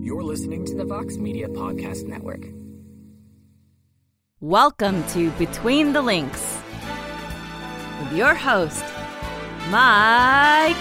You're listening to the Vox Media Podcast Network. Welcome to Between the Links with your host, Mike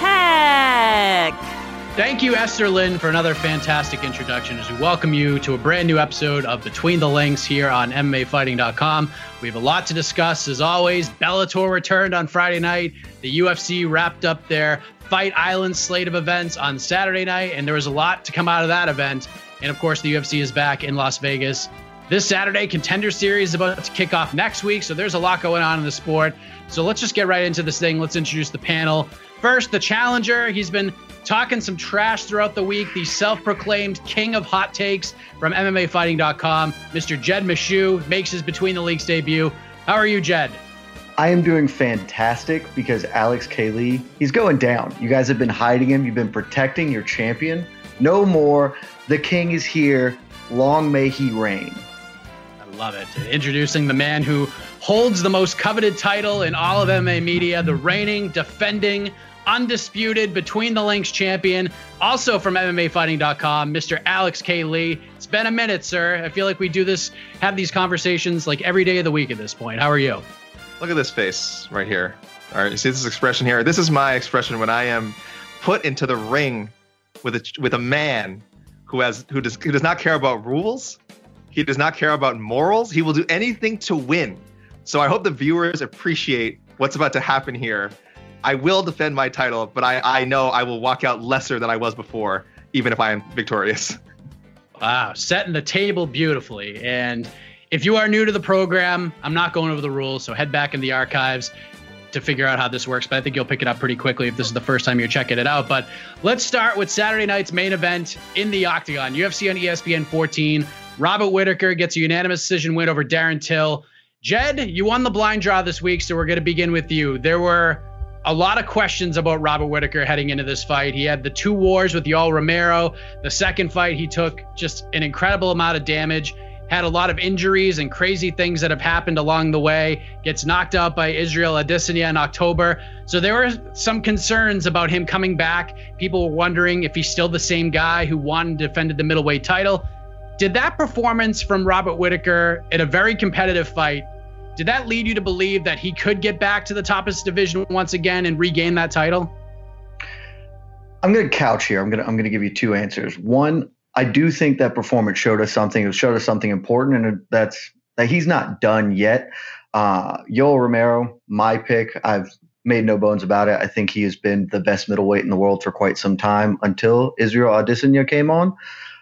Heck. Thank you, Esther Lynn, for another fantastic introduction as we welcome you to a brand new episode of Between the Links here on MMAfighting.com. We have a lot to discuss, as always. Bellator returned on Friday night. The UFC wrapped up their Fight Island slate of events on Saturday night, and there was a lot to come out of that event. And, of course, the UFC is back in Las Vegas this Saturday. Contender Series is about to kick off next week, so there's a lot going on in the sport. So let's just get right into this thing. Let's introduce the panel. First, the challenger. He's been talking some trash throughout the week. The self-proclaimed king of hot takes from MMAfighting.com, Mr. Jed Meshew, makes his Between the Links debut. How are you, Jed? I am doing fantastic because Alex K. Lee, he's going down. You guys have been hiding him. You've been protecting your champion. No more. The king is here. Long may he reign. I love it. Introducing the man who holds the most coveted title in all of MMA media, the reigning, defending, undisputed Between the Links champion, also from MMAfighting.com, Mr. Alex K. Lee. It's been a minute, sir. I feel like we have these conversations like every day of the week at this point. How are you? Look at this face right here. All right, you see this expression here? This is my expression when I am put into the ring with a man who does not care about rules. He does not care about morals. He will do anything to win. So I hope the viewers appreciate what's about to happen here. I will defend my title, but I know I will walk out lesser than I was before, even if I am victorious. Wow, setting the table beautifully. And if you are new to the program, I'm not going over the rules, so head back in the archives to figure out how this works, but I think you'll pick it up pretty quickly if this is the first time you're checking it out. But let's start with Saturday night's main event in the Octagon. UFC on ESPN 14. Robert Whittaker gets a unanimous decision win over Darren Till. Jed, you won the blind draw this week, so we're going to begin with you. There were a lot of questions about Robert Whittaker heading into this fight. He had the 2 wars with Yoel Romero. The second fight, he took just an incredible amount of damage, had a lot of injuries and crazy things that have happened along the way, gets knocked out by Israel Adesanya in October. So there were some concerns about him coming back. People were wondering if he's still the same guy who won and defended the middleweight title. Did that performance from Robert Whittaker in a very competitive fight, did that lead you to believe that he could get back to the top of his division once again and regain that title? I'm going to couch here. I'm going to give you 2 answers. One, I do think that performance showed us something. It showed us something important, and that's that he's not done yet. Yoel Romero, my pick. I've made no bones about it. I think he has been the best middleweight in the world for quite some time until Israel Adesanya came on.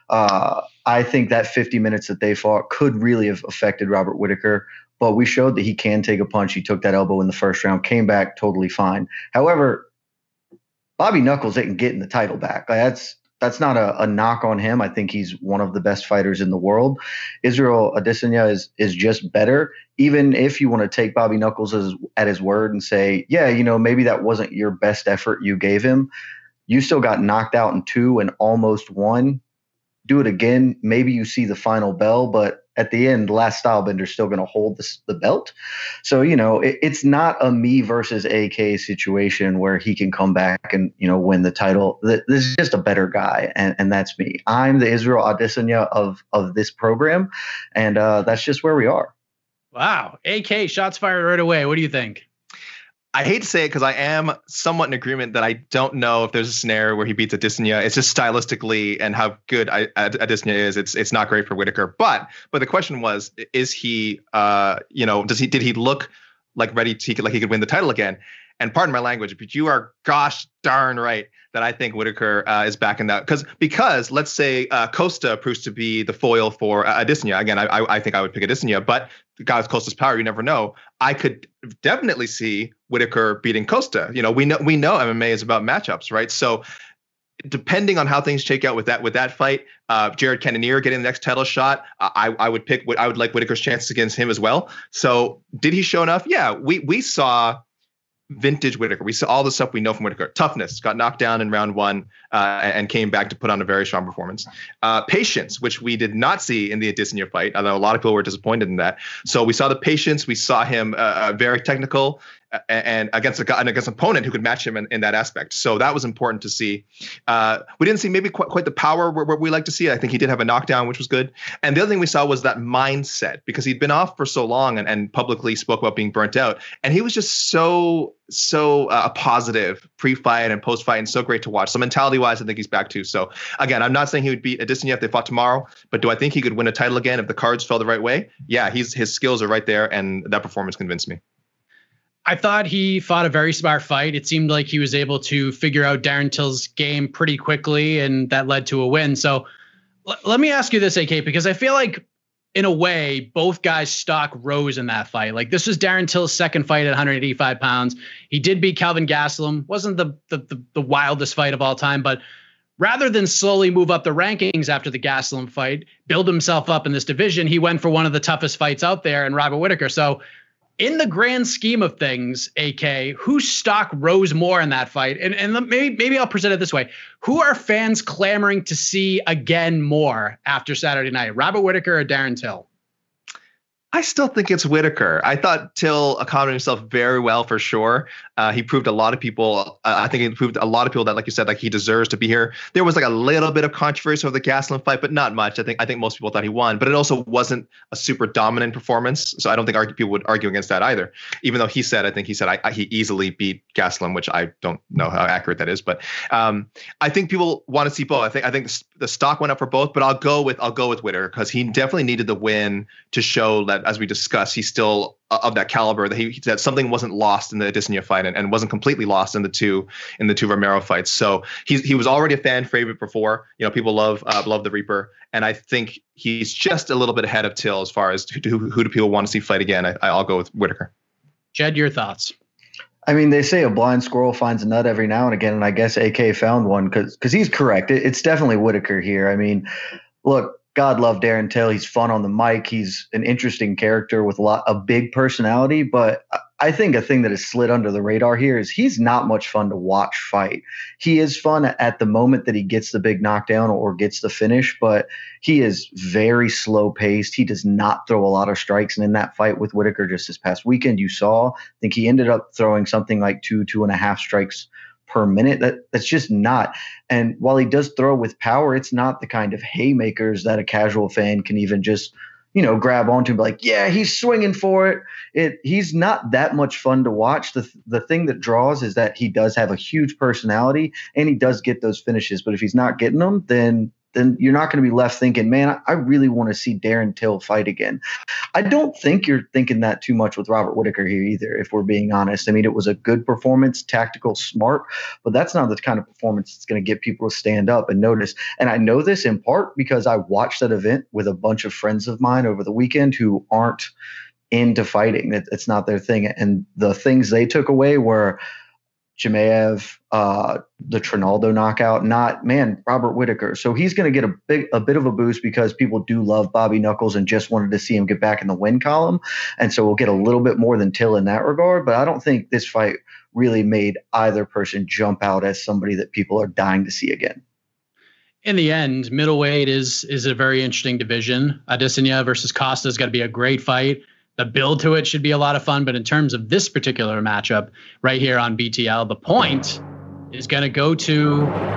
I think that 50 minutes that they fought could really have affected Robert Whittaker. But we showed that he can take a punch. He took that elbow in the first round, came back totally fine. However, Bobby Knuckles ain't getting the title back. That's not a knock on him. I think he's one of the best fighters in the world. Israel Adesanya is just better. Even if you want to take Bobby Knuckles at his word and say, yeah, maybe that wasn't your best effort you gave him. You still got knocked out in 2 and almost won. Do it again. Maybe you see the final bell, but at the end, the last stylebender is still going to hold the belt. So, it's not a me versus AK situation where he can come back and, win the title. This is just a better guy, and that's me. I'm the Israel Adesanya of this program, and that's just where we are. Wow. AK, shots fired right away. What do you think? I hate to say it because I am somewhat in agreement that I don't know if there's a scenario where he beats Adesanya. It's just stylistically and how good Adesanya is. It's not great for Whittaker. But the question was, is he, did he look like ready to like he could win the title again? And pardon my language, but you are gosh darn right that I think Whittaker is back in that because let's say Costa proves to be the foil for Adesanya. Again, I think I would pick Adesanya, but the guy with Costa's power, you never know. I could definitely see Whittaker beating Costa. We know MMA is about matchups, right? So depending on how things shake out with that fight, Jared Cannonier getting the next title shot, I would like Whittaker's chances against him as well. So did he show enough? Yeah, we saw vintage Whittaker. We saw all the stuff we know from Whittaker. Toughness, got knocked down in round 1 and came back to put on a very strong performance. Patience, which we did not see in the Adesanya fight. I know a lot of people were disappointed in that. So we saw the patience. We saw him very technical. and against an opponent who could match him in that aspect. So that was important to see. We didn't see maybe quite the power where we like to see it. I think he did have a knockdown, which was good. And the other thing we saw was that mindset, because he'd been off for so long and publicly spoke about being burnt out. And he was just so positive pre-fight and post-fight, and so great to watch. So mentality-wise, I think he's back too. So again, I'm not saying he would beat Adesanya if they fought tomorrow, but do I think he could win a title again if the cards fell the right way? Yeah, his skills are right there, and that performance convinced me. I thought he fought a very smart fight. It seemed like he was able to figure out Darren Till's game pretty quickly, and that led to a win. So let me ask you this, AK, because I feel like in a way, both guys' stock rose in that fight. Like, this was Darren Till's second fight at 185 pounds. He did beat Kelvin Gastelum. Wasn't the wildest fight of all time, but rather than slowly move up the rankings after the Gastelum fight, build himself up in this division, he went for one of the toughest fights out there in Robert Whittaker. So in the grand scheme of things, AK, whose stock rose more in that fight? And maybe I'll present it this way. Who are fans clamoring to see again more after Saturday night? Robert Whittaker or Darren Till? I still think it's Whittaker. I thought Till accommodated himself very well for sure. He proved a lot of people. I think he proved a lot of people that, like you said, like he deserves to be here. There was like a little bit of controversy over the Gastelum fight, but not much. I think most people thought he won, but it also wasn't a super dominant performance. So I don't think people would argue against that either. Even though he said he easily beat Gastelum, which I don't know how accurate that is. But I think people want to see both. I think the stock went up for both, but I'll go with Whittaker because he definitely needed the win to show that, as we discussed, he's still of that caliber, that something wasn't lost in the Adesanya fight and wasn't completely lost in the two Romero fights. So he was already a fan favorite before. People love the Reaper, and I think he's just a little bit ahead of Till as far as who do people want to see fight again. I'll go with Whittaker. Jed, your thoughts? I mean, they say a blind squirrel finds a nut every now and again, and I guess AK found one because he's correct. It's definitely Whittaker here. I mean, look, God love Darren Till. He's fun on the mic. He's an interesting character with a big personality. But I think a thing that has slid under the radar here is he's not much fun to watch fight. He is fun at the moment that he gets the big knockdown or gets the finish, but he is very slow paced. He does not throw a lot of strikes. And in that fight with Whittaker just this past weekend, you saw, I think he ended up throwing something like 2.5 strikes per minute. That's just not. And while he does throw with power, it's not the kind of haymakers that a casual fan can even just, grab onto and be like, yeah, he's swinging for it. He's not that much fun to watch. The thing that draws is that he does have a huge personality and he does get those finishes. But if he's not getting them, then you're not going to be left thinking, man, I really want to see Darren Till fight again. I don't think you're thinking that too much with Robert Whittaker here either, if we're being honest. I mean, it was a good performance, tactical, smart, but that's not the kind of performance that's going to get people to stand up and notice. And I know this in part because I watched that event with a bunch of friends of mine over the weekend who aren't into fighting. It's not their thing. And the things they took away were Chimaev, the Trinaldo knockout, Robert Whittaker. So he's going to get a bit of a boost because people do love Bobby Knuckles and just wanted to see him get back in the win column. And so we'll get a little bit more than Till in that regard. But I don't think this fight really made either person jump out as somebody that people are dying to see again. In the end, middleweight is a very interesting division. Adesanya versus Costa is going to be a great fight. The build to it should be a lot of fun, but in terms of this particular matchup right here on BTL, the point is going to go to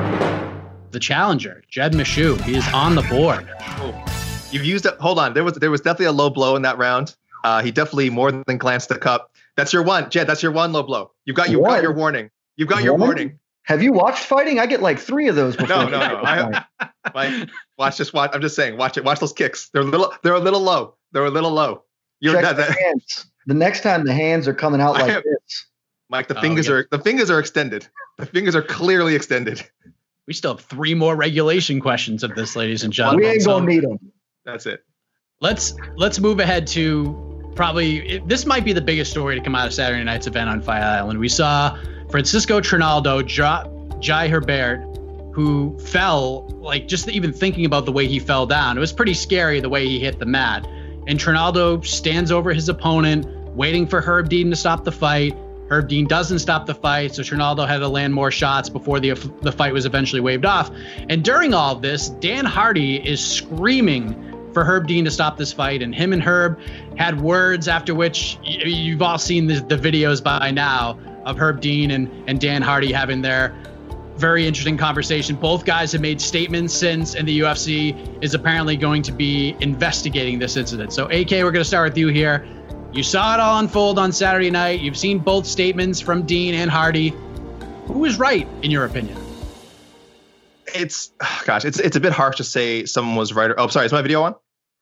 the challenger, Jed Meshew. He is on the board. Oh, you've used it. Hold on. There was definitely a low blow in that round. He definitely more than glanced the cup. That's your one, Jed. That's your one low blow. You've got your warning. You've got your warning. Have you watched fighting? I get like 3 of those before. No. Watch. I'm just saying. Watch it. Watch those kicks. They're a little low. Check the hands. The next time the hands are coming out like this. Mike, the fingers are extended. The fingers are clearly extended. We still have 3 more regulation questions of this, ladies and gentlemen. We ain't gonna need them. That's it. Let's move ahead to this might be the biggest story to come out of Saturday night's event on Fight Island. We saw Francisco Trinaldo drop Jai Herbert, who fell, like, just even thinking about the way he fell down. It was pretty scary the way he hit the mat. And Trinaldo stands over his opponent, waiting for Herb Dean to stop the fight. Herb Dean doesn't stop the fight, so Trinaldo had to land more shots before the fight was eventually waved off. And during all of this, Dan Hardy is screaming for Herb Dean to stop this fight. And him and Herb had words after which you've all seen the videos by now of Herb Dean and Dan Hardy having their very interesting conversation. Both guys have made statements since, and the UFC is apparently going to be investigating this incident. So AK, we're going to start with you here. You saw it all unfold on Saturday night. You've seen both statements from Dean and Hardy. Who was right, in your opinion? It's a bit harsh to say someone was right. Oh, sorry. Is my video on?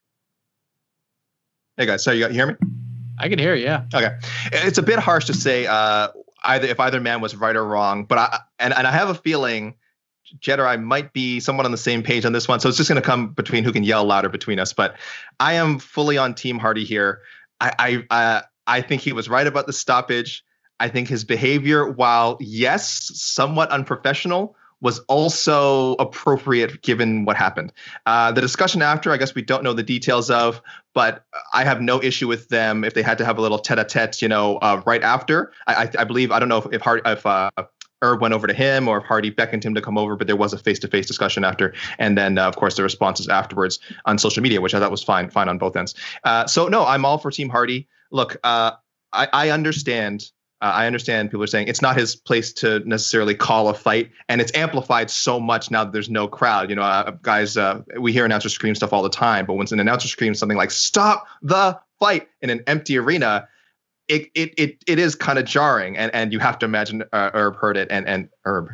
Hey guys, sorry, you hear me? I can hear you. Yeah. Okay. It's a bit harsh to say either man was right or wrong, but I have a feeling Jed or I might be somewhat on the same page on this one. So it's just going to come between who can yell louder between us. But I am fully on Team Hardy here. I think he was right about the stoppage. I think his behavior, while yes, somewhat unprofessional, was also appropriate given what happened. The discussion after, I guess we don't know the details of, but I have no issue with them if they had to have a little tete-a-tete, right after. I believe, I don't know if Herb went over to him or if Hardy beckoned him to come over, but there was a face-to-face discussion after. And then, of course, the responses afterwards on social media, which I thought was fine on both ends. So, no, I'm all for Team Hardy. Look, I understand. I understand people are saying it's not his place to necessarily call a fight, and it's amplified so much now that there's no crowd. Guys, we hear announcers scream stuff all the time, but when an announcer screams something like "Stop the fight" in an empty arena, it is kind of jarring, and you have to imagine Herb heard it, and Herb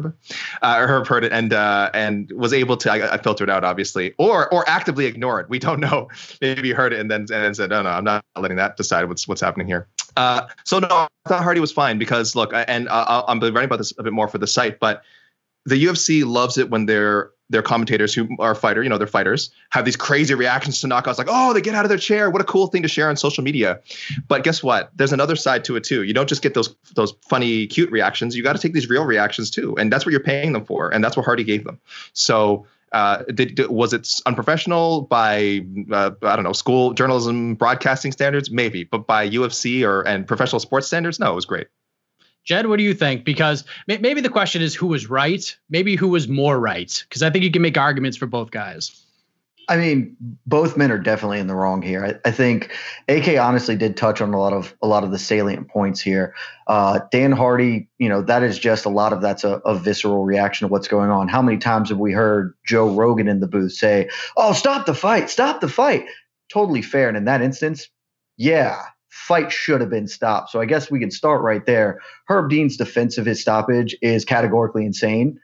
heard it, and was able to I filtered out obviously, or actively ignore it. We don't know. Maybe he heard it and then said, "No, I'm not letting that decide what's happening here." So no, I thought Hardy was fine because look, and I'm writing about this a bit more for the site, but the UFC loves it when their commentators who are they're fighters, have these crazy reactions to knockouts, like, oh, they get out of their chair. What a cool thing to share on social media. But guess what? There's another side to it too. You don't just get those funny, cute reactions. You got to take these real reactions too, and that's what you're paying them for, and that's what Hardy gave them. So. Was it unprofessional by I don't know, school journalism broadcasting standards? Maybe, but by UFC and professional sports standards, no, it was great. Jed, what do you think? Because maybe the question is who was right, maybe who was more right, because I think you can make arguments for both guys. I mean, both men are definitely in the wrong here. I think AK honestly did touch on a lot of the salient points here. Dan Hardy, that is just a lot of that's a visceral reaction to what's going on. How many times have we heard Joe Rogan in the booth say, "Oh, stop the fight, stop the fight"? Totally fair. And in that instance, yeah, fight should have been stopped. So I guess we can start right there. Herb Dean's defense of his stoppage is categorically insane.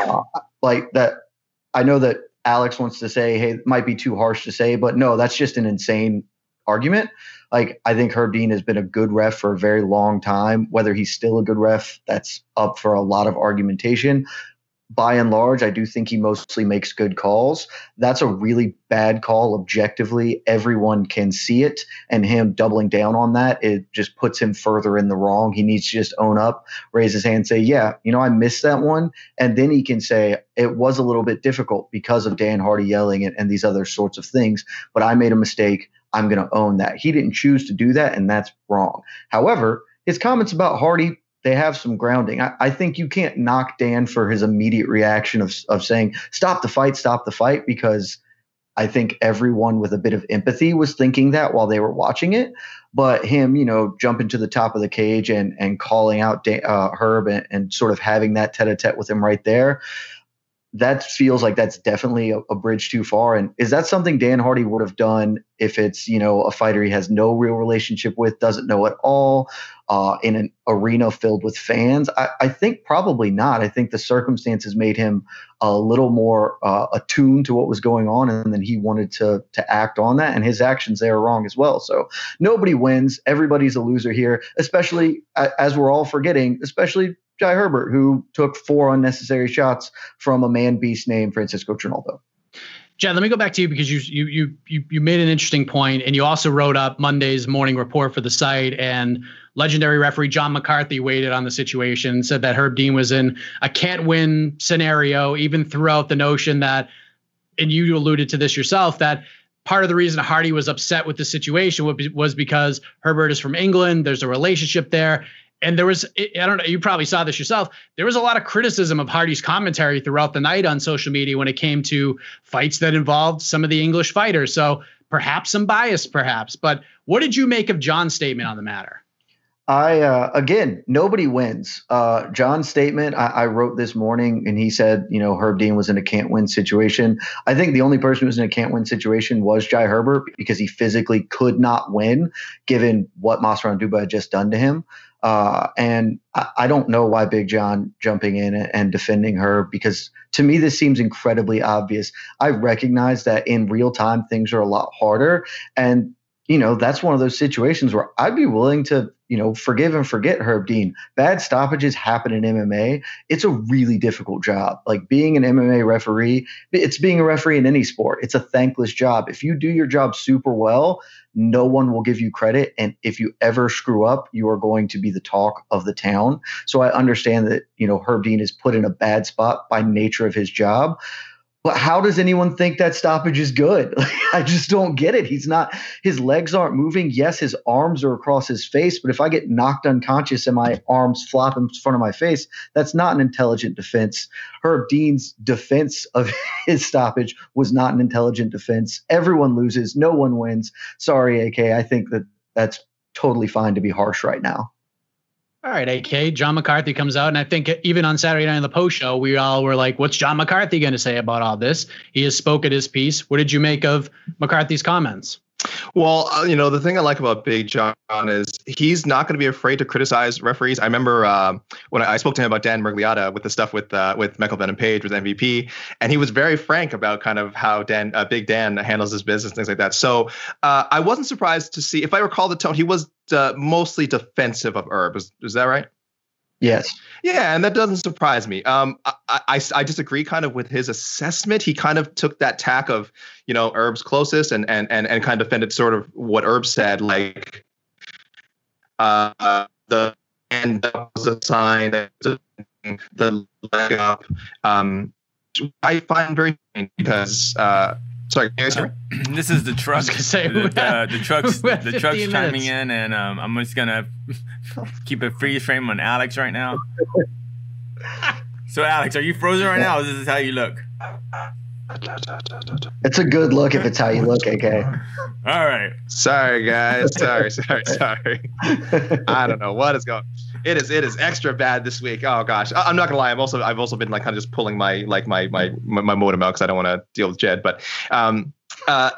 Like that, I know that Alex wants to say, hey, it might be too harsh to say, but no, that's just an insane argument. Like, I think Herb Dean has been a good ref for a very long time. Whether he's still a good ref, that's up for a lot of argumentation. By and large, I do think he mostly makes good calls. That's a really bad call objectively. Everyone can see it, and him doubling down on that, it just puts him further in the wrong. He needs to just own up, raise his hand, say, yeah, I missed that one. And then he can say, it was a little bit difficult because of Dan Hardy yelling and these other sorts of things, but I made a mistake. I'm going to own that. He didn't choose to do that, and that's wrong. However, his comments about Hardy, they have some grounding. I think you can't knock Dan for his immediate reaction of saying, stop the fight, because I think everyone with a bit of empathy was thinking that while they were watching it. But him, jumping to the top of the cage and calling out Herb and sort of having that tete-a-tete with him right there, that feels like that's definitely a bridge too far. And is that something Dan Hardy would have done if it's, a fighter he has no real relationship with, doesn't know at all, in an arena filled with fans? I think probably not. I think the circumstances made him a little more attuned to what was going on, and then he wanted to act on that, and his actions there are wrong as well. So nobody wins. Everybody's a loser here, especially as we're all forgetting, especially Jai Herbert, who took 4 unnecessary shots from a man beast named Francisco Trinaldo. Jed, let me go back to you because you made an interesting point, and you also wrote up Monday's morning report for the site, and legendary referee John McCarthy weighed in on the situation, said that Herb Dean was in a can't-win scenario, even throughout the notion that, and you alluded to this yourself, that part of the reason Hardy was upset with the situation was because Herbert is from England. There's a relationship there. And there was, I don't know, you probably saw this yourself. There was a lot of criticism of Hardy's commentary throughout the night on social media when it came to fights that involved some of the English fighters. So perhaps some bias, perhaps. But what did you make of John's statement on the matter? Again, nobody wins. John's statement, I wrote this morning, and he said, Herb Dean was in a can't win situation. I think the only person who was in a can't win situation was Jai Herbert, because he physically could not win given what Masvidal Duba had just done to him. And I don't know why Big John jumping in and defending Herb, because to me, this seems incredibly obvious. I recognize that in real time, things are a lot harder. And, that's one of those situations where I'd be willing to, forgive and forget Herb Dean. Bad stoppages happen in MMA. It's a really difficult job. Like being an MMA referee, it's being a referee in any sport. It's a thankless job. If you do your job super well, no one will give you credit. And if you ever screw up, you are going to be the talk of the town. So I understand that, Herb Dean is put in a bad spot by nature of his job. But how does anyone think that stoppage is good? I just don't get it. His legs aren't moving. Yes, his arms are across his face, but if I get knocked unconscious and my arms flop in front of my face, that's not an intelligent defense. Herb Dean's defense of his stoppage was not an intelligent defense. Everyone loses. No one wins. Sorry, AK. I think that's totally fine to be harsh right now. All right, AK, John McCarthy comes out, and I think even on Saturday night on the post show, we all were like, what's John McCarthy going to say about all this? He has spoken his piece. What did you make of McCarthy's comments? Well, the thing I like about Big John is he's not going to be afraid to criticize referees. I remember when I spoke to him about Dan Miragliotta with the stuff with Michael Venom Page with MVP, and he was very frank about kind of how Big Dan handles his business, things like that. So I wasn't surprised to see, if I recall the tone, he was mostly defensive of Herb. Is that right? Yes. Yeah, and that doesn't surprise me. I disagree kind of with his assessment. He kind of took that tack of, Herb's closest and kind of defended sort of what Herb said, like the hand up was a sign, the leg up. I find very strange because sorry, can you hear me? This is the truck. The truck's chiming in, and I'm just gonna keep a freeze frame on Alex right now. So, Alex, are you frozen right now? Or this is how you look. It's a good look if it's how you look, AK. All right. Sorry, guys. Sorry. I don't know what is going. It is extra bad this week. Oh gosh, I'm not gonna lie. I've also been like kind of just pulling my modem out because I don't want to deal with Jed. But I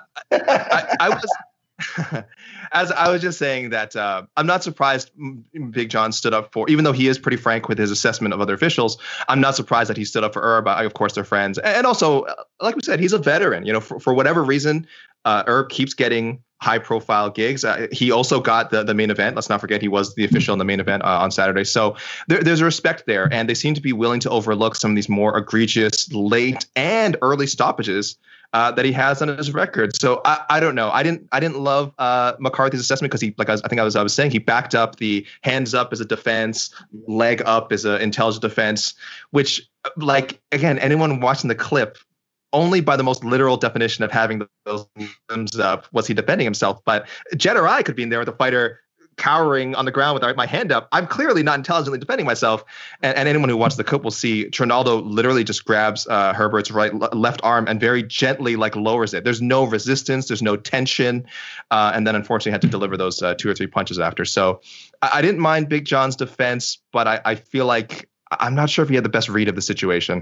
was. As I was just saying that I'm not surprised Big John stood up for, even though he is pretty frank with his assessment of other officials, I'm not surprised that he stood up for Herb. Of course, they're friends. And also, like we said, he's a veteran. For whatever reason, Herb keeps getting high-profile gigs. He also got the main event. Let's not forget he was the official in the main event on Saturday. So there's a respect there, and they seem to be willing to overlook some of these more egregious late and early stoppages that he has on his record. So I don't know. I didn't love McCarthy's assessment because I was saying he backed up the hands up as a defense, leg up as an intelligent defense, which, like, again, anyone watching the clip, only by the most literal definition of having those limbs up was he defending himself. But Jed or I could be in there with the fighter cowering on the ground with my hand up. I'm clearly not intelligently defending myself. And anyone who watches the clip will see Trinaldo literally just grabs Herbert's left arm and very gently lowers it. There's no resistance. There's no tension. And then unfortunately had to deliver those 2 or 3 punches after. So I didn't mind Big John's defense, but I feel like I'm not sure if he had the best read of the situation.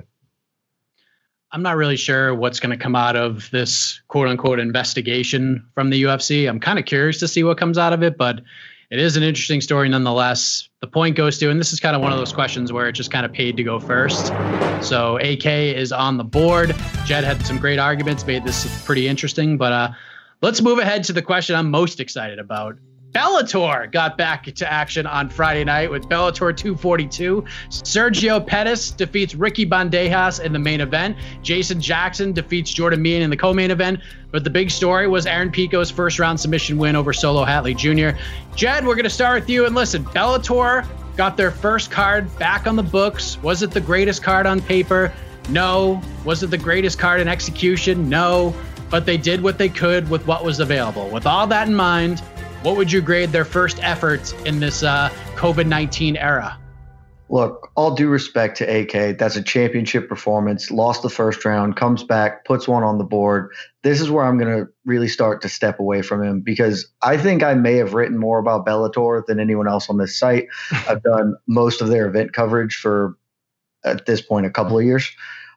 I'm not really sure what's going to come out of this quote unquote investigation from the UFC. I'm kind of curious to see what comes out of it, but it is an interesting story nonetheless. The point goes to, and this is kind of one of those questions where it just kind of paid to go first. So AK is on the board. Jed had some great arguments, made this pretty interesting, but let's move ahead to the question I'm most excited about. Bellator got back to action on Friday night with Bellator 242. Sergio Pettis defeats Ricky Bandejas in the main event. Jason Jackson defeats Jordan Meehan in the co-main event. But the big story was Aaron Pico's first-round submission win over Solo Hatley Jr. Jed, we're going to start with you. And listen, Bellator got their first card back on the books. Was it the greatest card on paper? No. Was it the greatest card in execution? No. But they did what they could with what was available. With all that in mind, what would you grade their first efforts in this COVID-19 era? Look, all due respect to AK, that's a championship performance, lost the first round, comes back, puts one on the board. This is where I'm going to really start to step away from him, because I think I may have written more about Bellator than anyone else on this site. I've done most of their event coverage for, at this point, a couple of years.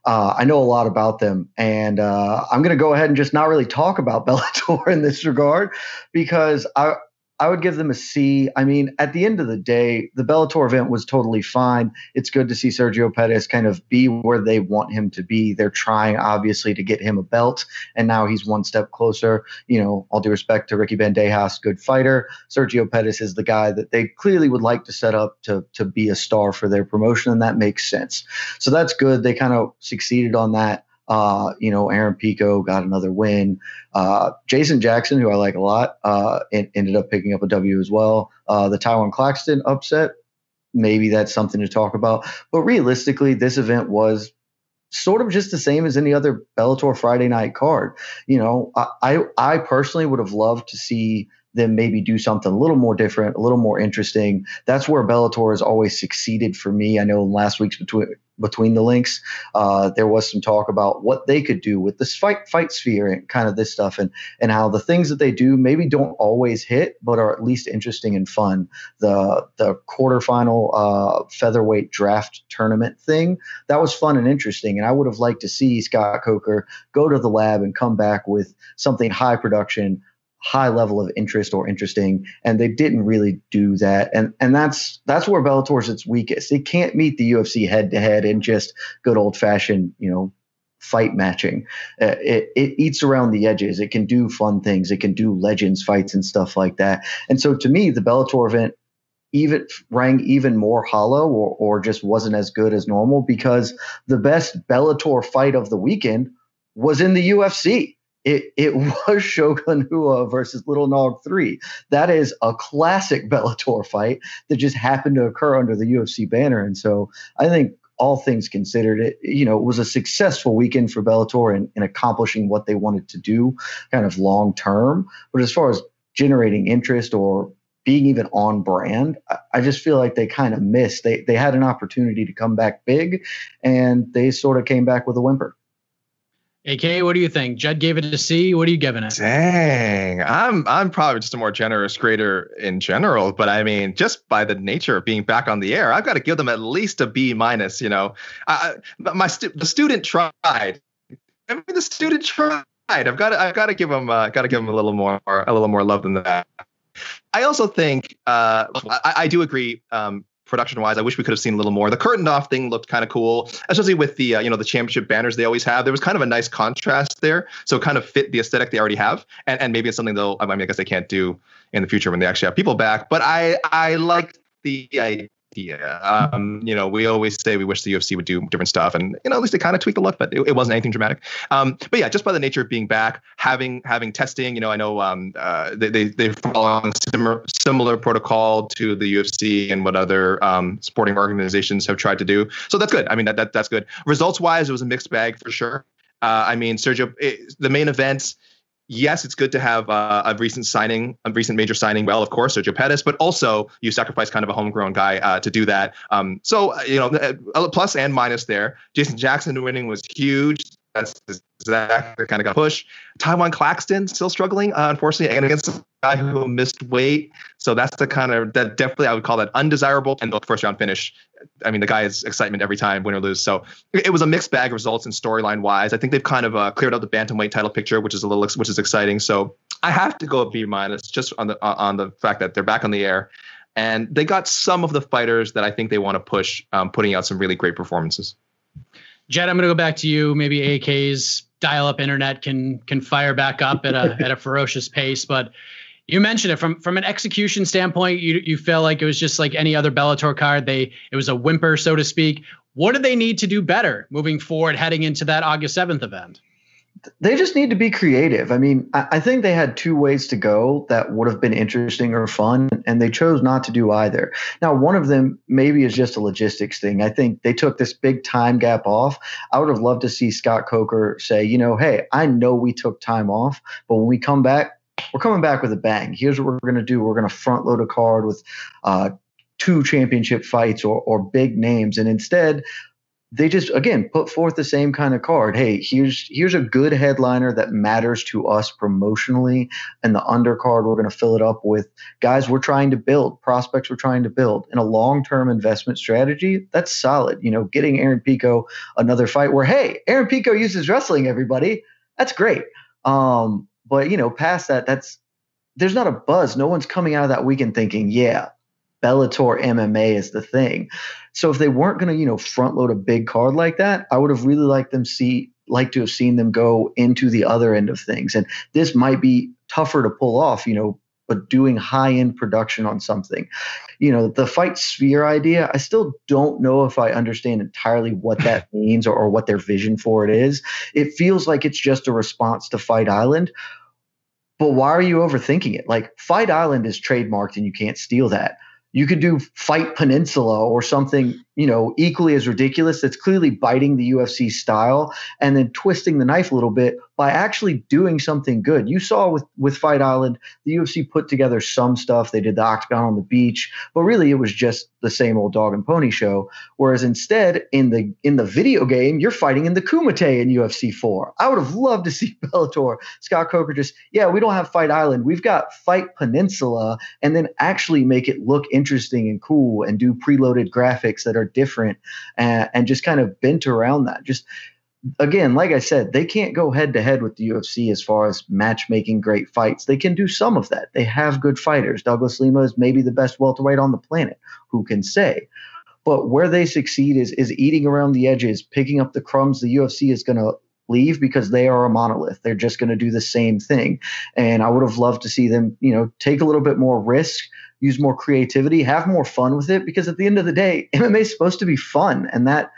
I know a lot about them, and I'm going to go ahead and just not really talk about Bellator in this regard, because I would give them a C. I mean, at the end of the day, the Bellator event was totally fine. It's good to see Sergio Pettis kind of be where they want him to be. They're trying, obviously, to get him a belt, and now he's one step closer. You know, all due respect to Ricky Bandejas, good fighter. Sergio Pettis is the guy that they clearly would like to set up to be a star for their promotion, and that makes sense. So that's good. They kind of succeeded on that. Aaron Pico got another win. Jason Jackson, who I like a lot, ended up picking up a W as well. The Taiwan Claxton upset, maybe that's something to talk about. But realistically, this event was sort of just the same as any other Bellator Friday night card. You know, I personally would have loved to see them maybe do something a little more different, a little more interesting. That's where Bellator has always succeeded for me. I know in last week's Between the Links, there was some talk about what they could do with this fight sphere and kind of this stuff, and how the things that they do maybe don't always hit, but are at least interesting and fun. The quarterfinal featherweight draft tournament thing, that was fun and interesting, and I would have liked to see Scott Coker go to the lab and come back with something high production, high level of interest or interesting, and they didn't really do that. And that's where Bellator is its weakest. It can't meet the UFC head to head in just good old fashioned, fight matching. It eats around the edges. It can do fun things. It can do legends fights and stuff like that. And so to me, the Bellator event even rang even more hollow, or just wasn't as good as normal, because the best Bellator fight of the weekend was in the UFC. It was Shogun Rua versus Little Nog 3. That is a classic Bellator fight that just happened to occur under the UFC banner. And so I think, all things considered, it was a successful weekend for Bellator in accomplishing what they wanted to do kind of long term. But as far as generating interest or being even on brand, I just feel like they kind of missed. They had an opportunity to come back big, and they sort of came back with a whimper. AK, what do you think? Judd gave it a C. What are you giving it? Dang, I'm probably just a more generous grader in general, but I mean, just by the nature of being back on the air, I've got to give them at least a B minus. The student tried. I mean, the student tried. I've got to give them a little more love than that. I also think I do agree. Production-wise, I wish we could have seen a little more. The curtained off thing looked kind of cool, especially with the the championship banners they always have. There was kind of a nice contrast there, so it kind of fit the aesthetic they already have. And maybe it's something they'll. I mean, I guess they can't do in the future when they actually have people back. But I liked the idea. We always say we wish the UFC would do different stuff, and at least they kind of tweaked the look, but it wasn't anything dramatic. But yeah, just by the nature of being back, having testing, I know they follow similar protocol to the UFC and what other sporting organizations have tried to do. So that's good. I mean, that's good. Results wise, it was a mixed bag for sure. I mean, Sergio, the main events. Yes, it's good to have a recent major signing. Well, of course, Sergio Pettis, but also you sacrifice kind of a homegrown guy to do that. So plus and minus there. Jason Jackson winning was huge. That's exactly kind of got pushed. Taiwan Claxton still struggling, unfortunately, and against a guy who missed weight. So that's that definitely I would call that undesirable. And the first round finish, I mean, the guy is excitement every time, win or lose. So it was a mixed bag of results and storyline wise. I think they've kind of cleared up the bantamweight title picture, which is exciting. So I have to go a B minus just on the fact that they're back on the air, and they got some of the fighters that I think they want to push, putting out some really great performances. Jed, I'm going to go back to you. Maybe AK's dial-up internet can fire back up at a ferocious pace. But you mentioned it from an execution standpoint. You feel like it was just like any other Bellator card. It was a whimper, so to speak. What do they need to do better moving forward, heading into that August 7th event? They just need to be creative. I mean, I think they had two ways to go that would have been interesting or fun, and they chose not to do either. Now, one of them maybe is just a logistics thing. I think they took this big time gap off. I would have loved to see Scott Coker say, hey, I know we took time off, but when we come back, we're coming back with a bang. Here's what we're going to do. We're going to front load a card with 2 championship fights or big names. And instead, they just, again, put forth the same kind of card. Hey, here's a good headliner that matters to us promotionally, and the undercard, we're going to fill it up with guys we're trying to build, prospects we're trying to build. In a long-term investment strategy, that's solid. Getting Aaron Pico another fight where, hey, Aaron Pico uses wrestling, everybody. That's great. But past that, there's not a buzz. No one's coming out of that weekend thinking, yeah, Bellator MMA is the thing. So if they weren't going to, front load a big card like that, I would have really liked to have seen them go into the other end of things. And this might be tougher to pull off, but doing high end production on something, the Fight Sphere idea, I still don't know if I understand entirely what that means or what their vision for it is. It feels like it's just a response to Fight Island. But why are you overthinking it? Like, Fight Island is trademarked and you can't steal that. You could do Fight Peninsula or something, equally as ridiculous that's clearly biting the UFC style and then twisting the knife a little bit by actually doing something good. You saw with Fight Island, the UFC put together some stuff. They did the Octagon on the beach, but really it was just the same old dog and pony show. Whereas instead, in the video game, you're fighting in the Kumite in UFC 4. I would have loved to see Bellator, Scott Coker we don't have Fight Island. We've got Fight Peninsula, and then actually make it look interesting and cool and do preloaded graphics that are different and just kind of bent around that. Just, again, like I said, they can't go head to head with the UFC as far as matchmaking great fights. They can do some of that. They have good fighters. Douglas Lima is maybe the best welterweight on the planet. Who can say? But where they succeed is eating around the edges, picking up the crumbs the UFC is going to leave because they are a monolith. They're just going to do the same thing. And I would have loved to see them, take a little bit more risk, use more creativity, have more fun with it, because at the end of the day, MMA is supposed to be fun, and that,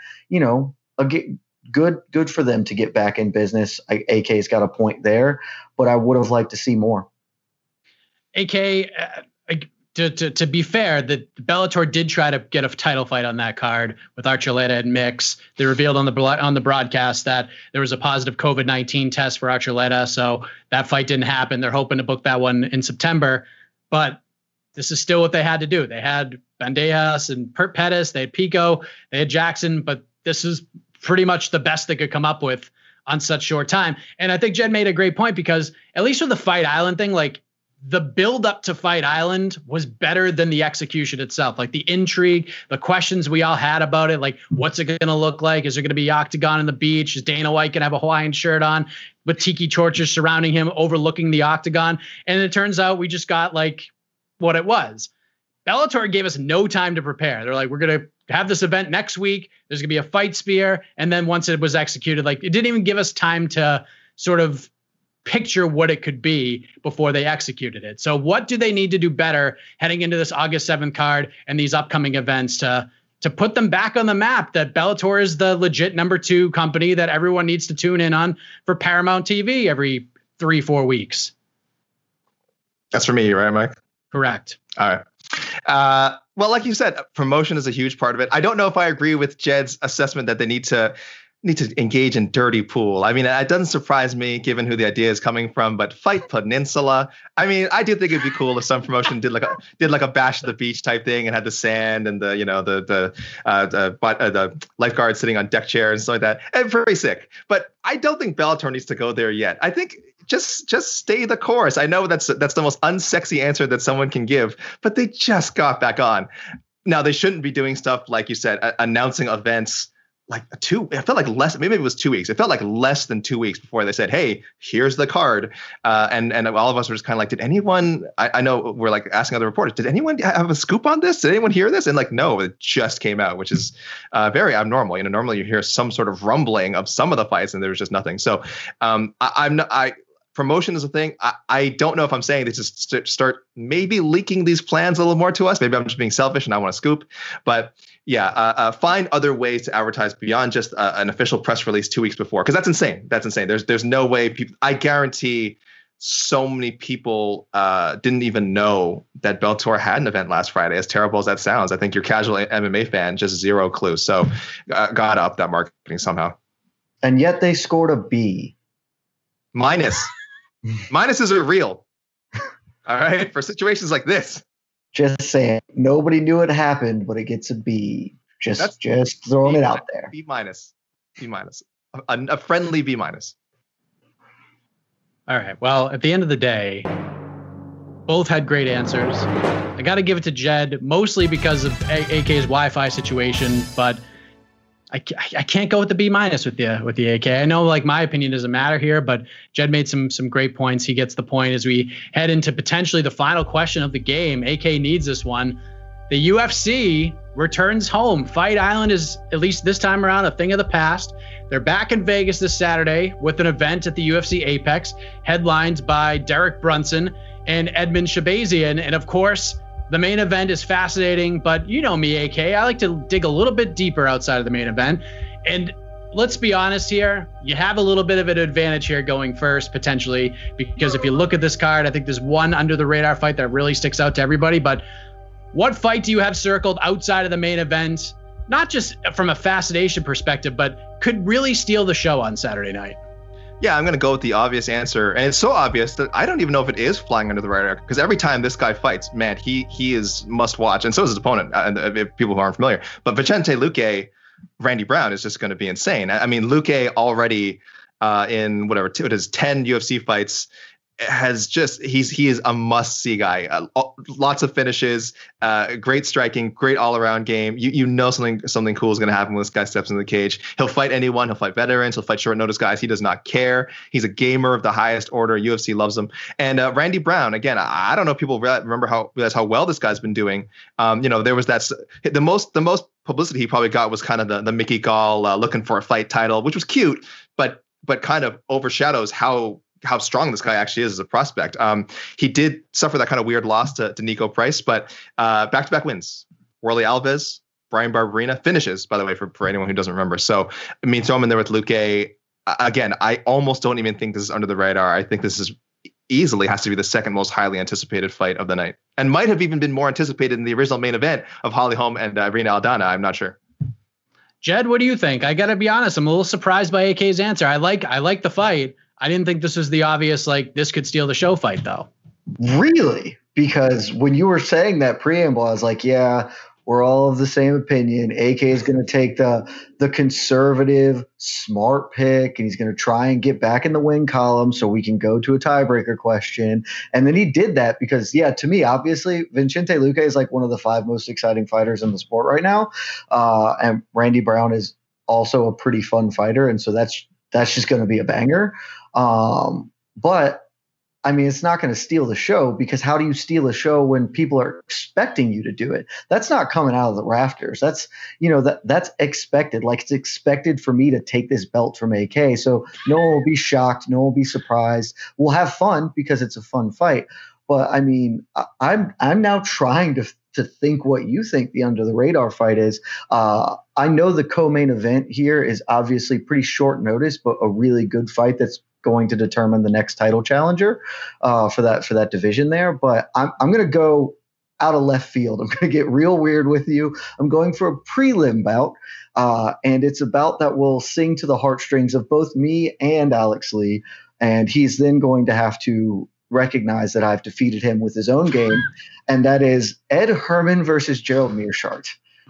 good for them to get back in business. AK's got a point there, but I would have liked to see more. AK, to be fair, the Bellator did try to get a title fight on that card with Archuleta and Mix. They revealed on the broadcast that there was a positive COVID-19 test for Archuleta, so that fight didn't happen. They're hoping to book that one in September, but this is still what they had to do. They had Bandejas and Pettis, they had Pico, they had Jackson, but this is pretty much the best they could come up with on such short time. And I think Jed made a great point, because at least with the Fight Island thing, like, the build up to Fight Island was better than the execution itself. Like, the intrigue, the questions we all had about it, like, what's it going to look like? Is there going to be Octagon on the beach? Is Dana White going to have a Hawaiian shirt on with tiki torches surrounding him, overlooking the Octagon? And it turns out we just got like what it was. Bellator gave us no time to prepare. They're like, we're going to have this event next week. There's going to be a Fight Sphere. And then once it was executed, like, it didn't even give us time to sort of picture what it could be before they executed it. So what do they need to do better heading into this August 7th card and these upcoming events to put them back on the map, that Bellator is the legit number 2 company that everyone needs to tune in on for Paramount TV every 3-4 weeks? That's for me, right, Mike? Correct. All right. Well, like you said, promotion is a huge part of it. I don't know if I agree with Jed's assessment that they need to engage in dirty pool. I mean, it doesn't surprise me given who the idea is coming from, but Fight Peninsula. I mean, I do think it'd be cool if some promotion did like a bash at the beach type thing and had the sand and the lifeguard sitting on deck chairs and stuff like that. And very sick. But I don't think Bellator needs to go there yet. I think just stay the course. I know that's the most unsexy answer that someone can give, but they just got back on. Now, they shouldn't be doing stuff like you said, announcing events. Like it felt like less, maybe it was 2 weeks. It felt like less than 2 weeks before they said, hey, here's the card. And all of us were just kind of like, did anyone, I know we're like asking other reporters, did anyone have a scoop on this? Did anyone hear this? And like, no, it just came out, which is very abnormal. Normally you hear some sort of rumbling of some of the fights and there was just nothing. So promotion is a thing. I don't know if I'm saying they just start maybe leaking these plans a little more to us. Maybe I'm just being selfish and I want to scoop. But yeah, find other ways to advertise beyond just an official press release 2 weeks before, because that's insane. That's insane. There's no way people. I guarantee so many people didn't even know that Bellator had an event last Friday. As terrible as that sounds, I think your casual MMA fan just zero clue. So gotta up that marketing somehow. And yet they scored a B. Minus. Minuses are real. All right, for situations like this. Just saying, nobody knew it happened, but it gets a B. Just throwing it out there. B minus, a friendly B minus. All right. Well, at the end of the day, both had great answers. I got to give it to Jed, mostly because of AK's Wi-Fi situation, but I can't go with the B minus with the AK. I know, like, my opinion doesn't matter here, but Jed made some great points. He gets the point as we head into potentially the final question of the game. AK needs this one. The UFC returns home. Fight Island is, at least this time around, a thing of the past. They're back in Vegas this Saturday with an event at the UFC Apex, headlined by Derek Brunson and Edmund Shabazian. And of course, the main event is fascinating, but you know me, AK. I like to dig a little bit deeper outside of the main event. And let's be honest here, you have a little bit of an advantage here going first, potentially, because if you look at this card, I think there's one under the radar fight that really sticks out to everybody. But what fight do you have circled outside of the main event, not just from a fascination perspective, but could really steal the show on Saturday night? Yeah, I'm going to go with the obvious answer. And it's so obvious that I don't even know if it is flying under the radar, because every time this guy fights, man, he is must watch. And so is his opponent, if people who aren't familiar. But Vicente Luque, Randy Brown is just going to be insane. I mean, Luque already in whatever, it is 10 UFC fights, he is a must-see guy. Lots of finishes, great striking, great all-around game. You know something cool is going to happen when this guy steps into the cage. He'll fight anyone. He'll fight veterans. He'll fight short-notice guys. He does not care. He's a gamer of the highest order. UFC loves him. And Randy Brown, again, I don't know if people remember how well this guy's been doing. There was the most publicity he probably got was kind of the Mickey Gall looking for a fight title, which was cute, but kind of overshadows how strong this guy actually is as a prospect. He did suffer that kind of weird loss to Nico Price, but back-to-back wins. Warlley Alves, Brian Barberena, finishes, by the way, for anyone who doesn't remember. So, I mean, throw him in there with Luque. Again, I almost don't even think this is under the radar. I think this is easily has to be the second most highly anticipated fight of the night, and might have even been more anticipated in the original main event of Holly Holm and Irene Aldana. I'm not sure. Jed, what do you think? I got to be honest. I'm a little surprised by AK's answer. I like the fight. I didn't think this was the obvious, like, this could steal the show fight, though. Really? Because when you were saying that preamble, I was like, yeah, we're all of the same opinion. AK is going to take the conservative, smart pick, and he's going to try and get back in the win column so we can go to a tiebreaker question. And then he did that because, yeah, to me, obviously, Vicente Luque is like one of the 5 most exciting fighters in the sport right now. And Randy Brown is also a pretty fun fighter, and so that's just going to be a banger. But I mean, it's not going to steal the show, because how do you steal a show when people are expecting you to do it? That's not coming out of the rafters. That's expected. Like, it's expected for me to take this belt from AK. So no one will be shocked. No one will be surprised. We'll have fun because it's a fun fight. But I mean, I'm now trying to think what you think the under the radar fight is. I know the co-main event here is obviously pretty short notice, but a really good fight that's going to determine the next title challenger for that division there. But I'm going to go out of left field. I'm going to get real weird with you. I'm going for a prelim bout, and it's a bout that will sing to the heartstrings of both me and Alex Lee, and he's then going to have to recognize that I've defeated him with his own game, and that is Ed Herman versus Gerald Meerschaert.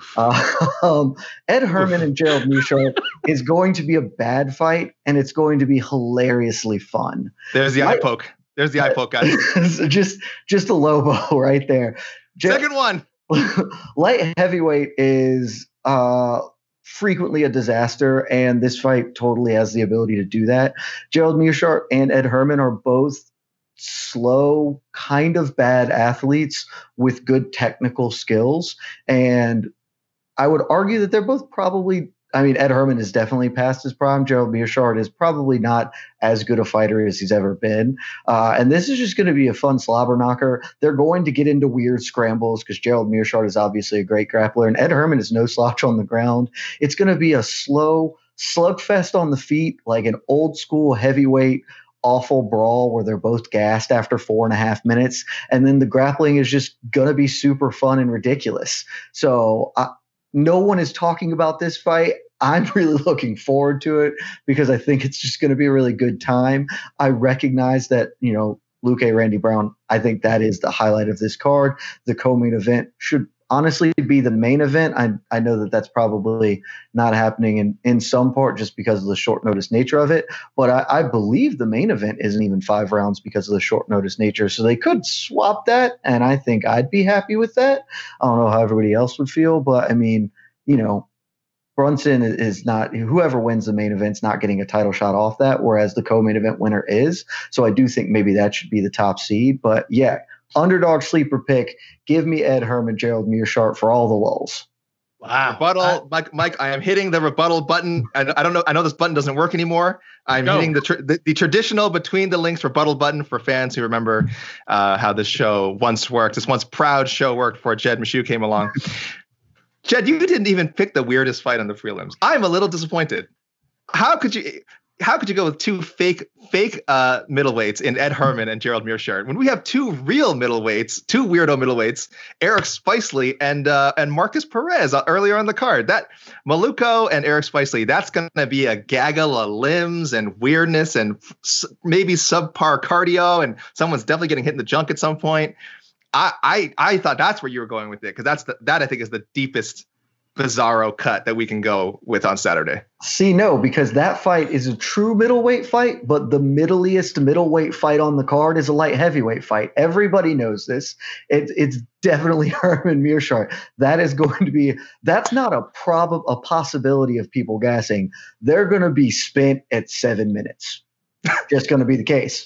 Ed Herman and Gerald Meerschaert is going to be a bad fight, and it's going to be hilariously fun. There's the eye poke. There's the eye poke, guys. just a Lobo right there. Second one. Light heavyweight is frequently a disaster, and this fight totally has the ability to do that. Gerald Meerschaert and Ed Herman are both slow, kind of bad athletes with good technical skills, and I would argue that they're both probably, I mean, Ed Herman is definitely past his prime. Gerald Meerschaert is probably not as good a fighter as he's ever been. And this is just going to be a fun slobber knocker. They're going to get into weird scrambles because Gerald Meerschaert is obviously a great grappler, and Ed Herman is no slouch on the ground. It's going to be a slow slugfest on the feet, like an old school heavyweight awful brawl where they're both gassed after 4.5 minutes. And then the grappling is just going to be super fun and ridiculous. So no one is talking about this fight. I'm really looking forward to it because I think it's just going to be a really good time. I recognize that, Luque, Randy Brown. I think that is the highlight of this card. The co-main event should honestly be the main event. I know that that's probably not happening in some part just because of the short notice nature of it. But I believe the main event isn't even 5 rounds because of the short notice nature. So they could swap that, and I think I'd be happy with that. I don't know how everybody else would feel, but I mean, Brunson is not, whoever wins the main event's not getting a title shot off that, whereas the co-main event winner is. So I do think maybe that should be the top seed. But yeah, underdog sleeper pick. Give me Ed Herman, Gerald Meerschaert for all the lulls. Wow. Rebuttal, Mike, I am hitting the rebuttal button. I don't know. I know this button doesn't work anymore. I'm hitting the traditional between the links rebuttal button for fans who remember how this show once worked. This once proud show worked before Jed Meshew came along. Jed, you didn't even pick the weirdest fight on the prelims. I'm a little disappointed. How could you go with two fake middleweights in Ed Herman and Gerald Meerschaert when we have two real middleweights, two weirdo middleweights, Eric Spicely and Marcus Perez earlier on the card? That Maluko and Eric Spicely, that's going to be a gaggle of limbs and weirdness and maybe subpar cardio, and someone's definitely getting hit in the junk at some point. I thought that's where you were going with it, because that I think is the deepest bizarro cut that we can go with on Saturday. See, no, because that fight is a true middleweight fight, but the middleiest middleweight fight on the card is a light heavyweight fight. Everybody knows this. It's definitely Herman Meerschaert. That is going to be, that's not a possibility of people guessing. They're going to be spent at 7 minutes. Just going to be the case.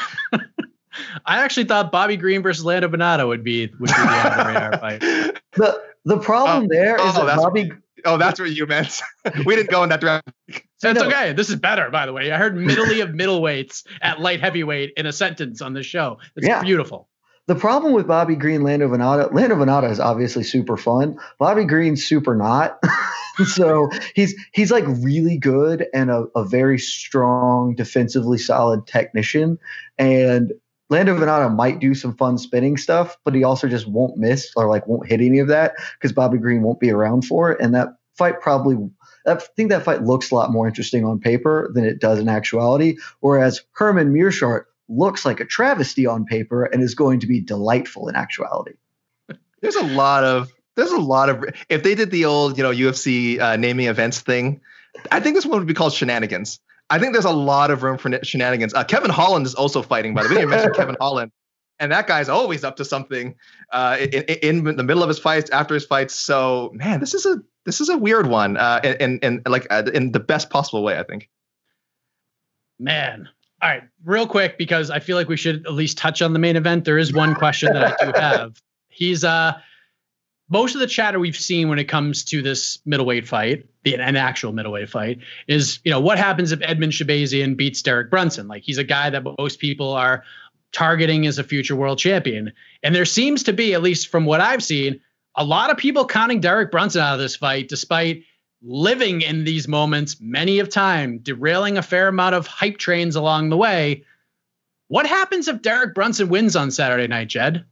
I actually thought Bobby Green versus Lando Venata would be the radar fight. The problem there is that Bobby. Oh, that's what you meant. We didn't go in that direction. That's okay. This is better, by the way. I heard middley of middleweights at light heavyweight in a sentence on the show. It's beautiful. The problem with Bobby Green, Lando Venata is obviously super fun. Bobby Green's super not. So he's like really good and a very strong, defensively solid technician. And Lando Venata might do some fun spinning stuff, but he also just won't miss or won't hit any of that because Bobby Green won't be around for it. And that fight I think that fight looks a lot more interesting on paper than it does in actuality. Whereas Herman Meerschaert looks like a travesty on paper and is going to be delightful in actuality. There's a lot of, if they did the old, UFC naming events thing, I think this one would be called Shenanigans. I think there's a lot of room for shenanigans. Kevin Holland is also fighting, by the way. You mentioned Kevin Holland, and that guy's always up to something in the middle of his fights, after his fights. So, man, this is a weird one, in the best possible way, I think. Man, all right, real quick, because I feel like we should at least touch on the main event. There is one question that I do have. He's most of the chatter we've seen when it comes to this middleweight fight, an actual middleweight fight, is, what happens if Edmund Shabazian beats Derek Brunson? Like, he's a guy that most people are targeting as a future world champion. And there seems to be, at least from what I've seen, a lot of people counting Derek Brunson out of this fight, despite living in these moments many of time, derailing a fair amount of hype trains along the way. What happens if Derek Brunson wins on Saturday night, Jed?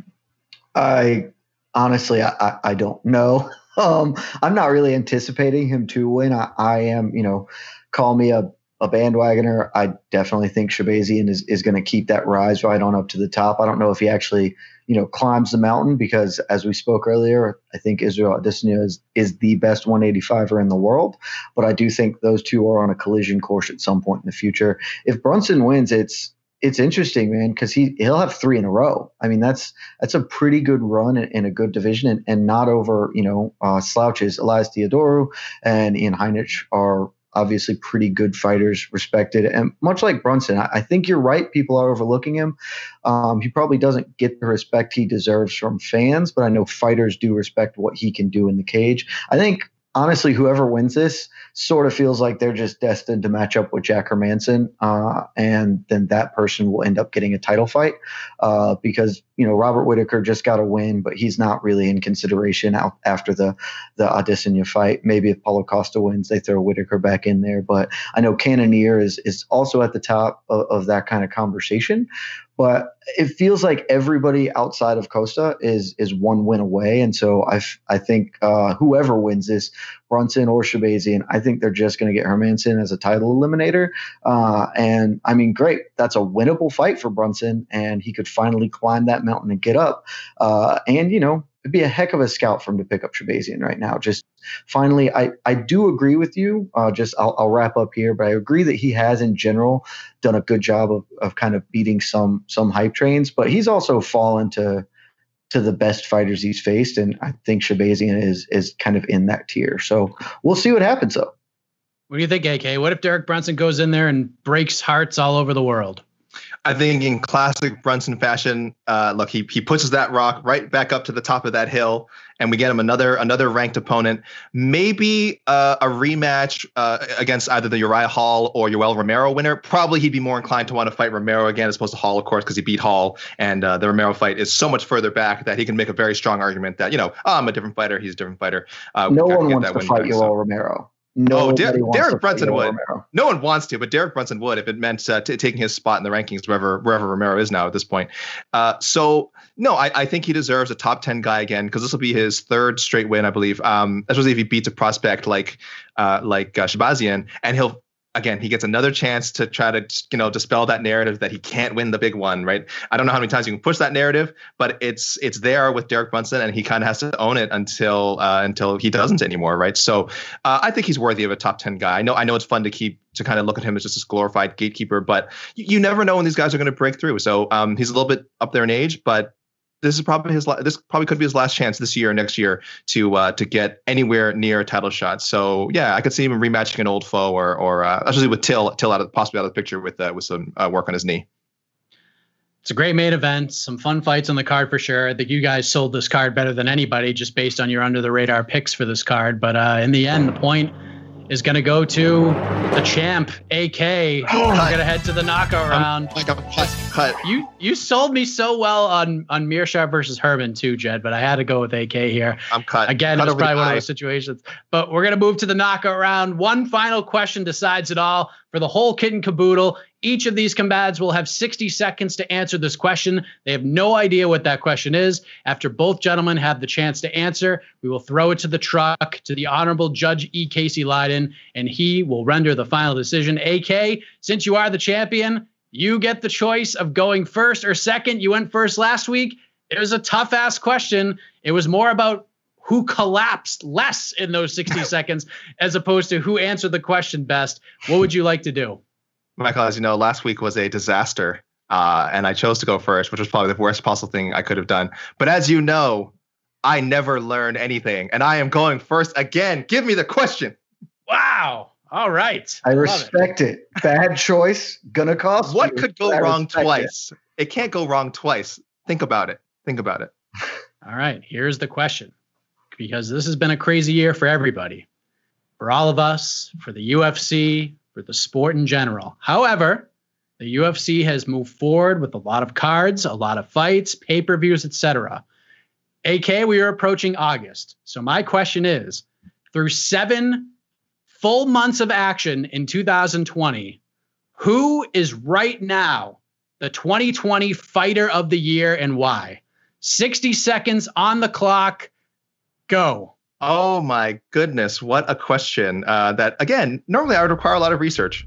Honestly, I don't know. I'm not really anticipating him to win. I am, call me a bandwagoner. I definitely think Shabazian is going to keep that rise right on up to the top. I don't know if he actually, climbs the mountain because, as we spoke earlier, I think Israel Adesanya is the best 185er in the world. But I do think those two are on a collision course at some point in the future. If Brunson wins, it's interesting, man, because he'll have 3 in a row. I mean, that's a pretty good run in a good division and not over, slouches. Elias Theodorou and Ian Heinisch are obviously pretty good fighters, respected. And much like Brunson, I think you're right. People are overlooking him. He probably doesn't get the respect he deserves from fans, but I know fighters do respect what he can do in the cage. I think, honestly, whoever wins this sort of feels like they're just destined to match up with Jack Hermanson, and then that person will end up getting a title fight because, Robert Whittaker just got a win, but he's not really in consideration after the Adesanya fight. Maybe if Paulo Costa wins, they throw Whittaker back in there. But I know Cannonier is also at the top of that kind of conversation. But it feels like everybody outside of Costa is one win away. And so I think whoever wins this, Brunson or Shahbazyan, I think they're just going to get Hermansson as a title eliminator. And I mean, great. That's a winnable fight for Brunson, and he could finally climb that mountain and get up. And, you know, it'd be a heck of a scout for him to pick up Shahbazyan right now. Just finally, I do agree with you. I'll wrap up here, but I agree that he has in general done a good job of kind of beating some hype trains, but he's also fallen to the best fighters he's faced, and I think Shahbazyan is kind of in that tier. So we'll see what happens though. What do you think, AK? What if Derek Brunson goes in there and breaks hearts all over the world? I think in classic Brunson fashion, look, he pushes that rock right back up to the top of that hill, and we get him another ranked opponent. Maybe a rematch against either the Uriah Hall or Yoel Romero winner. Probably he'd be more inclined to want to fight Romero again as opposed to Hall, of course, because he beat Hall, and the Romero fight is so much further back that he can make a very strong argument that, you know, I'm a different fighter, he's a different fighter. No one wants to fight Yoel Romero. Derek Brunson would. Romero. No one wants to, but Derek Brunson would if it meant taking his spot in the rankings wherever Romero is now at this point. So no, I think he deserves a top 10 guy again, because this will be his third straight win, I believe. Especially if he beats a prospect like Shahbazyan, and he gets another chance to try to, you know, dispel that narrative that he can't win the big one, right? I don't know how many times you can push that narrative, but it's there with Derek Brunson, and he kind of has to own it until he doesn't anymore, right? So I think he's worthy of a top 10 guy. I know it's fun to kind of look at him as just this glorified gatekeeper, but you never know when these guys are going to break through. So he's a little bit up there in age, but this probably could be his last chance this year or next year to get anywhere near a title shot. So yeah, I could see him rematching an old foe, or especially with Till possibly out of the picture with some work on his knee. It's a great main event, some fun fights on the card for sure. I think you guys sold this card better than anybody just based on your under the radar picks for this card. But in the end, the point is going to go to the champ, AK. We're going to head to the knockout round. Cut. You sold me so well on Meerschaert versus Herman too, Jed, but I had to go with AK here. I'm cut. Again, it's probably one of those situations. But we're going to move to the knockout round. One final question decides it all for the whole kit and caboodle. Each of these combatants will have 60 seconds to answer this question. They have no idea what that question is. After both gentlemen have the chance to answer, we will throw it to the truck to the Honorable Judge E. Casey Leydon, and he will render the final decision. AK, since you are the champion, you get the choice of going first or second. You went first last week. It was a tough-ass question. It was more about who collapsed less in those 60 seconds as opposed to who answered the question best. What would you like to do? Michael, as you know, last week was a disaster, and I chose to go first, which was probably the worst possible thing I could have done. But as you know, I never learn anything, and I am going first again. Give me the question. Wow. All right. I respect it. Bad choice. Gonna cost what you. Could go wrong twice? It can't go wrong twice. Think about it. All right. Here's the question, because this has been a crazy year for everybody, for all of us, for the UFC, for the sport in general. However, the UFC has moved forward with a lot of cards, a lot of fights, pay-per-views, etc. AK, we are approaching August. So my question is, through 7 full months of action in 2020, who is right now the 2020 Fighter of the Year and why? 60 seconds on the clock. Go. Oh my goodness, what a question. That, again, normally I would require a lot of research.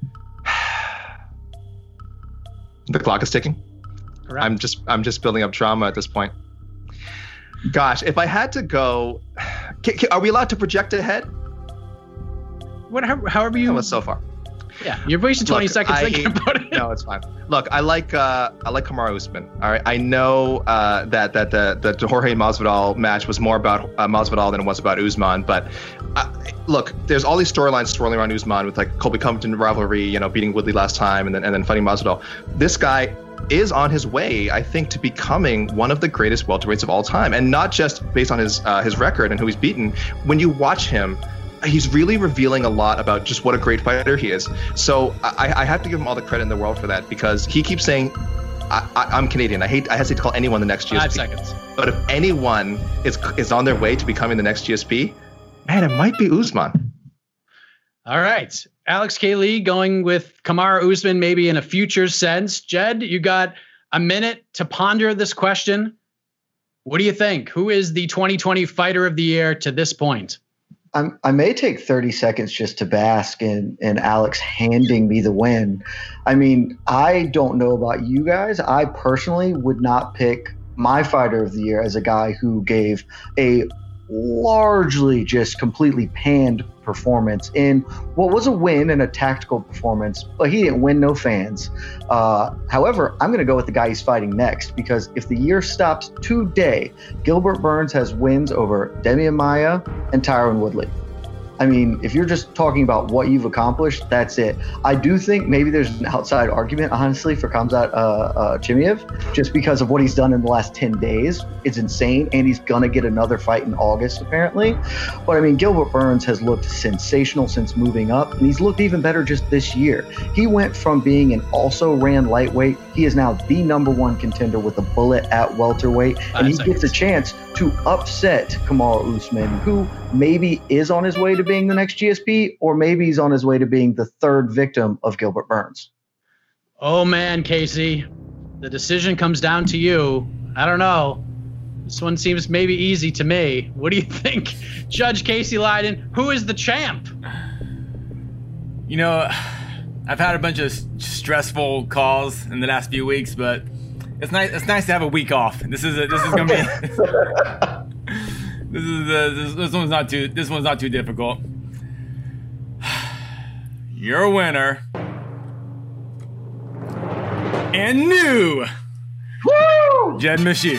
The clock is ticking. Correct. I'm just building up drama at this point. Gosh, if I had to go, are we allowed to project ahead? However you. That was so far. Yeah, you're wasting 20 seconds thinking about it. No, it's fine. Look, I like Kamaru Usman. All right, I know that the Jorge Masvidal match was more about Masvidal than it was about Usman. But look, there's all these storylines swirling around Usman with like Colby Covington rivalry, you know, beating Woodley last time, and then fighting Masvidal. This guy is on his way, I think, to becoming one of the greatest welterweights of all time, and not just based on his record and who he's beaten. When you watch him, he's really revealing a lot about just what a great fighter he is. So I have to give him all the credit in the world for that, because he keeps saying, I'm Canadian. I hesitate to call anyone the next GSP. 5 seconds. But if anyone is on their way to becoming the next GSP, man, it might be Usman. All right. Alex K. Lee going with Kamaru Usman maybe in a future sense. Jed, you got a minute to ponder this question. What do you think? Who is the 2020 Fighter of the Year to this point? I may take 30 seconds just to bask in Alex handing me the win. I mean, I don't know about you guys. I personally would not pick my Fighter of the Year as a guy who gave a largely just completely panned performance in what was a win and a tactical performance, but he didn't win no fans. However, I'm going to go with the guy he's fighting next, because if the year stops today, Gilbert Burns has wins over Demian Maia and Tyron Woodley. I mean, if you're just talking about what you've accomplished, that's it. I do think maybe there's an outside argument, honestly, for Khamzat Chimaev, just because of what he's done in the last 10 days. It's insane, and he's going to get another fight in August, apparently. But, I mean, Gilbert Burns has looked sensational since moving up, and he's looked even better just this year. He went from being an also-ran lightweight. He is now the #1 contender with a bullet at welterweight, and he gets a chance to upset Kamaru Usman, who maybe is on his way to being the next GSP, or maybe he's on his way to being the third victim of Gilbert Burns. Oh man, Casey, the decision comes down to you. I don't know. This one seems maybe easy to me. What do you think, Judge Casey Leydon? Who is the champ? You know, I've had a bunch of stressful calls in the last few weeks, but it's nice. It's nice to have a week off. This is gonna be. This one's not too difficult. Your winner and new Jed Meshew.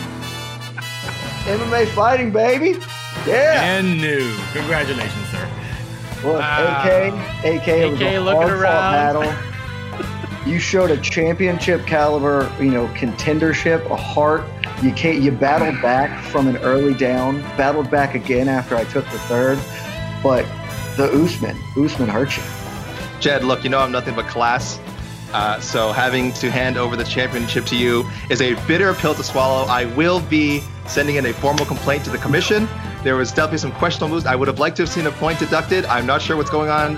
MMA fighting, baby. Yeah. And new. Congratulations, sir. Look, AK, it was a hard-fought battle. You showed a championship caliber, contendership, a heart. You battled back from an early down, battled back again after I took the third, but the Usman hurt you. Jed, look, I'm nothing but class. So having to hand over the championship to you is a bitter pill to swallow. I will be sending in a formal complaint to the commission. There was definitely some questionable moves. I would have liked to have seen a point deducted. I'm not sure what's going on.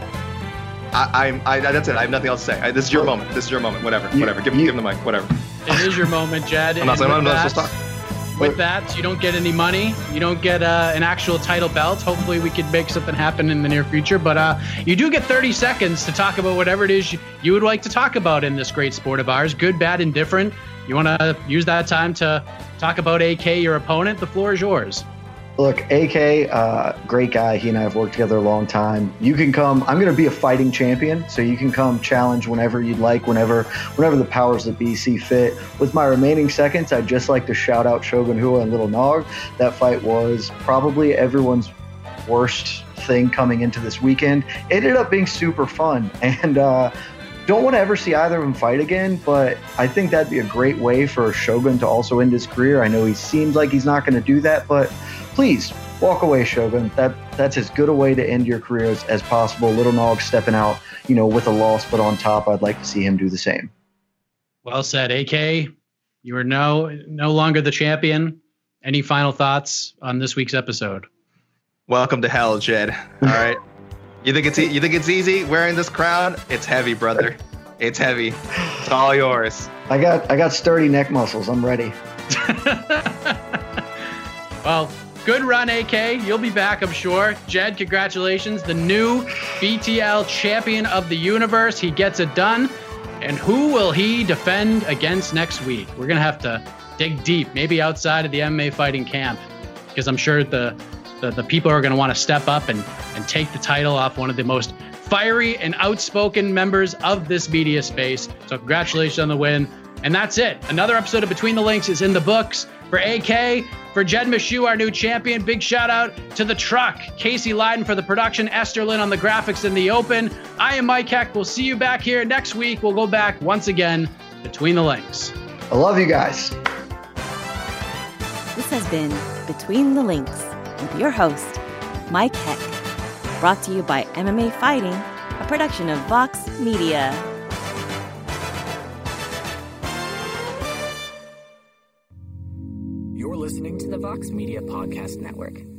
That's it. I have nothing else to say. This is your moment. Whatever. Give him the mic. Whatever. It is your moment, Jed. I'm not supposed to talk. With that, you don't get any money. You don't get an actual title belt. Hopefully, we could make something happen in the near future. But you do get 30 seconds to talk about whatever it is you would like to talk about in this great sport of ours. Good, bad, and different. You want to use that time to talk about AK, your opponent? The floor is yours. Look, AK, great guy. He and I have worked together a long time. You can come. I'm going to be a fighting champion, so you can come challenge whenever you'd like, whenever the powers that be see fit. With my remaining seconds, I'd just like to shout out Shogun Rua and Little Nog. That fight was probably everyone's worst thing coming into this weekend. It ended up being super fun, and don't want to ever see either of them fight again, but I think that'd be a great way for Shogun to also end his career. I know he seems like he's not going to do that, but please walk away, Shogun. That's as good a way to end your career as possible. Little Nog stepping out, with a loss, but on top, I'd like to see him do the same. Well said, AK. You are no longer the champion. Any final thoughts on this week's episode? Welcome to hell, Jed. All right. You think it's easy wearing this crown? It's heavy, brother. It's heavy. It's all yours. I got sturdy neck muscles. I'm ready. Well, good run, AK. You'll be back, I'm sure. Jed, congratulations. The new BTL champion of the universe. He gets it done. And who will he defend against next week? We're going to have to dig deep, maybe outside of the MMA fighting camp, because I'm sure the people are going to want to step up and take the title off one of the most fiery and outspoken members of this media space. So congratulations on the win. And that's it. Another episode of Between the Links is in the books. For AK, for Jed Meshew, our new champion, big shout out to the truck. Casey Leydon for the production, Esther Lynn on the graphics in the open. I am Mike Heck. We'll see you back here next week. We'll go back once again Between the Links. I love you guys. This has been Between the Links with your host, Mike Heck. Brought to you by MMA Fighting, a production of Vox Media. You're listening to the Vox Media Podcast Network.